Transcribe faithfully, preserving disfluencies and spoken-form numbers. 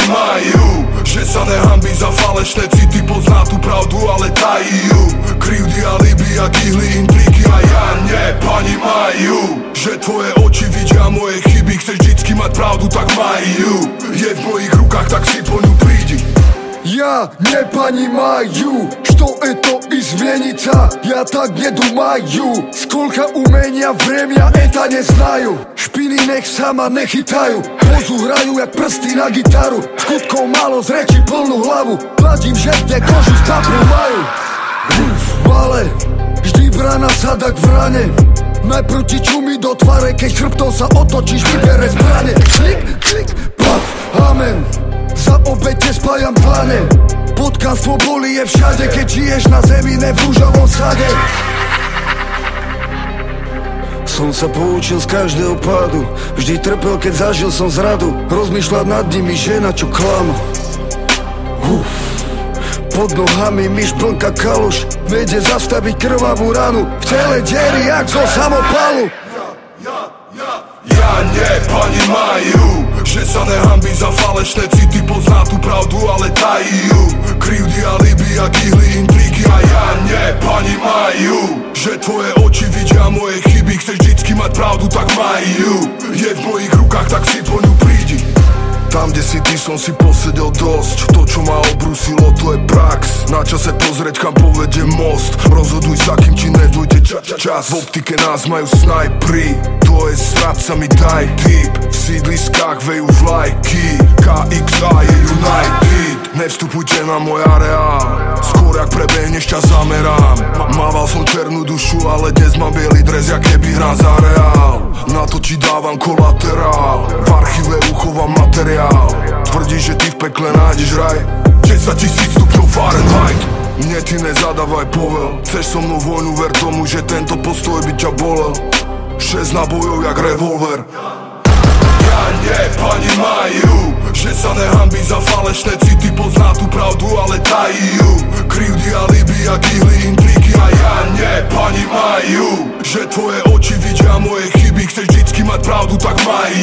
majú, že sa nehambí za falešné city, pozná tú pravdu, ale tají ju. Krivdy, alibi a kihly, intriky a ja neponímajú, že tvoje oči vidia moje chyby, chceš vždycky mať pravdu, tak majú. Je v mojich rukách, tak si po ňu prídi. Я не понимаю, что это изменится. Я так не думаю. Сколько умения, время, это не знаю. Špiny nech sama nechytajú. Pozu hrajú jak prsty na gitaru. Skutkov málo, z reči plnú hlavu. Pladím, že kde kožu z kapru majú. Uf, ale vždy brana sada k vrane. Najprv ti čumí do tvare, keď chrbtom sa otočíš, vybere zbrane. Klik, klik, paf, amen. Za obete spájam dlane. Potkánstvo boli je všade, keď žiješ na zemi, ne v rúžovom sade. Som sa poučil z každého pádu. Vždy trpel, keď zažil som zradu. Rozmýšľať nad nimi, žena, čo klama. Uf. Pod nohami myš plnka kaluš. Vede zastaviť krvavú ranu. V tele diery, jak zo samopalu. Ja neponímajú, že sa nehambí za falešné city, pozná tú pravdu, ale tají ju. Krivdy, alibi a kihly, intriky a ja neponímajú, že tvoje oči vidia moje chyby, chceš vždycky mať pravdu, tak majú. Je v mojich rukách, tak si po ňu prídi. Tam, kde si ty, som si posedel dosť. To, čo ma obrusilo, to je prax. Na čase pozrieť, kam povedie most. Rozhoduj sa, kým ti nedôjde ča- čas. V optike nás majú snajpri. To je stráca mi daj tip. V sídliskách vejú vlajky. ká iks á je United. Nevstupujte na môj areál. Skôr jak prebehneš, ťa zamerám. Mával som černú dušu, ale dnes mám bielý dres, jak keby hrám za Reál. Na to ti dávam kolaterál. V archíve uchovám materiál. Tvrdíš, že ty v pekle nájdeš raj. Desaťtisíc stupňov Fahrenheit. Mne ty nezadávaj povel. Chceš so mnou vojnu, ver tomu, že tento postoj by ťa bolel. Šesť nábojov jak revolver. Ja neponímajú, že sa nehambí za falešné city, pozná tú pravdu, ale tají ju. Krivdy, alibi a kihly, intriky a ja neponímajú, že tvoje oči vidia moje chyby, chceš vždycky mať pravdu, tak majú.